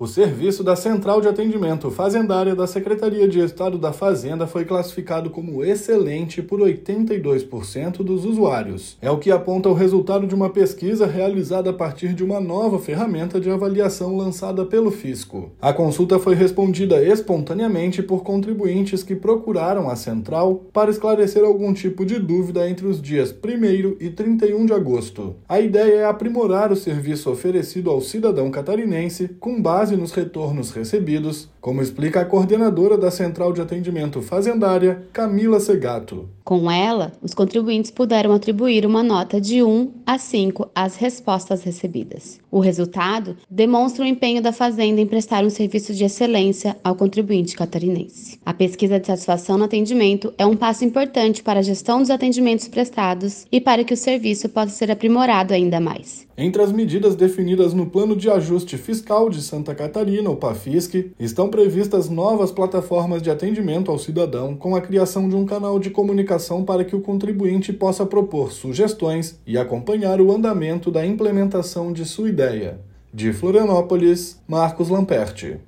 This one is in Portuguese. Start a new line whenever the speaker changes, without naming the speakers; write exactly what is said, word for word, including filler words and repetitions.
O serviço da Central de Atendimento Fazendária da Secretaria de Estado da Fazenda foi classificado como excelente por oitenta e dois por cento dos usuários. É o que aponta o resultado de uma pesquisa realizada a partir de uma nova ferramenta de avaliação lançada pelo Fisco. A consulta foi respondida espontaneamente por contribuintes que procuraram a central para esclarecer algum tipo de dúvida entre os dias primeiro e trinta e um de agosto. A ideia é aprimorar o serviço oferecido ao cidadão catarinense com base nos retornos recebidos, como explica a coordenadora da Central de Atendimento Fazendária, Camila Segato.
Com ela, os contribuintes puderam atribuir uma nota de um a cinco às respostas recebidas. O resultado demonstra o empenho da Fazenda em prestar um serviço de excelência ao contribuinte catarinense. A pesquisa de satisfação no atendimento é um passo importante para a gestão dos atendimentos prestados e para que o serviço possa ser aprimorado ainda mais.
Entre as medidas definidas no Plano de Ajuste Fiscal de Santa Catarina, o PAFISC, estão previstas novas plataformas de atendimento ao cidadão, com a criação de um canal de comunicação para que o contribuinte possa propor sugestões e acompanhar o andamento da implementação de sua ideia. De Florianópolis, Marcos Lamperti.